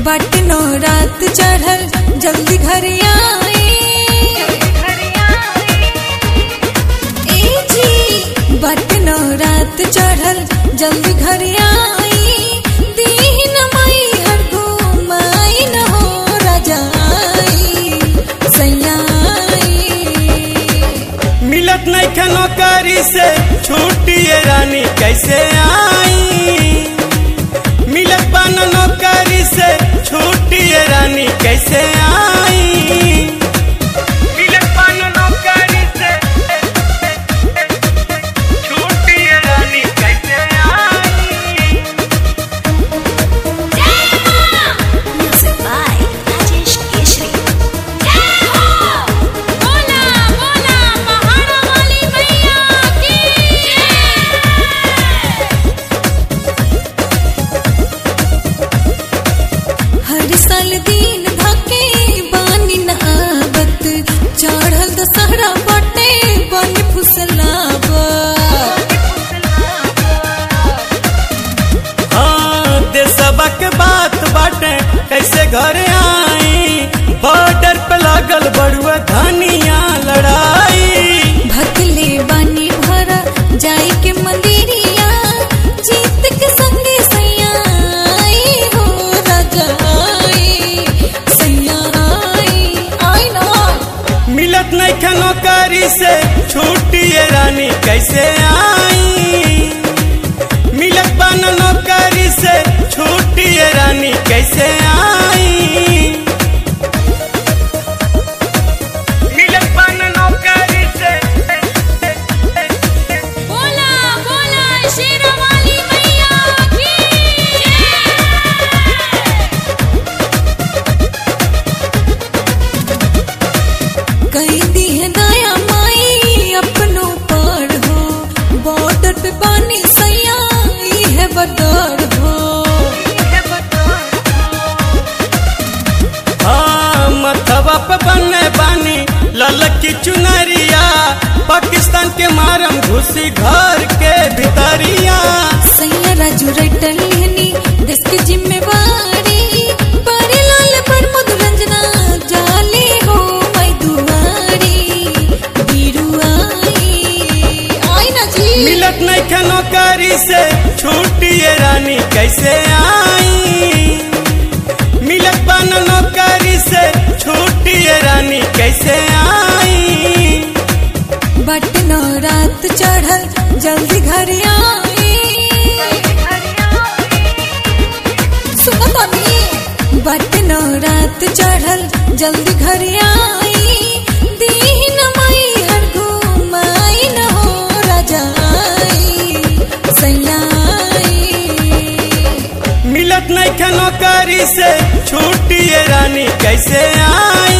बटनो रात चढ़ल जल्दी घर आई। ए जी बटनो रात चढ़ल जल्दी घर आई। दीन माई हर घुमाई न हो रजाई सैयाई। मिलत नहीं खे नौकरी से छुट्टिए रानी कैसे आई। मिलत बन नौकरी से छुट्टिए रानी कैसे आई। मिलत बन नौकरी से छुट्टिए रानी कैसे आई। Music by Rajesh Keshari. बोला बोला पहाड़ा वाली मैया की। हर साल दिन धके बानी न आवत। चढ़ल दशहरा बटे बन फुसलावा। हाँ देशवा के बात बाटे कैसे घर आई। बॉर्डर पे लागल बड़ुआ धनिया लड़ाई। भकले बानी भरा जाई के मंदिरिया। जीत के संगे सैया आई हो रजाई सैया आई ना। मिलत नहीं खे नौकरी से छुट्टिए रानी कैसे आई। मिलत बन नौकरी से छुट्टिए रानी कैसे आई। मिलत बन नौकरी से बोला बोला शेरा वाली मैया की। कहीं दी है दया माई अपनों पर हो। बॉर्डर पे पानी सैया है बदर हो। हाँ मथवा पे बने बानी ललकी चुनरिया। पाकिस्तान के मारम घुसी घर के भितरिया। सैया राजू रटल लेनी देश की जिम्मेवारी। बड़े लाल पर मधुरंजना जाले हो मैं दुआरी। बीरू आई ना जी। मिलत नहीं खे नौकरी से छुट्टिए रानी कैसे आई। मिलत बन नौकरी से छुट्टिए रानी कैसे आई। बटनो रात चढ़ल जल्दी घर आई। सुनो तो नहीं। बटनो रात चढ़ल जल्दी घर आई। दीन माई हर घुमाई न हो रजाई सैयाई। मिलत नहीं खे नौकरी से छुट्टिए रानी कैसे आई।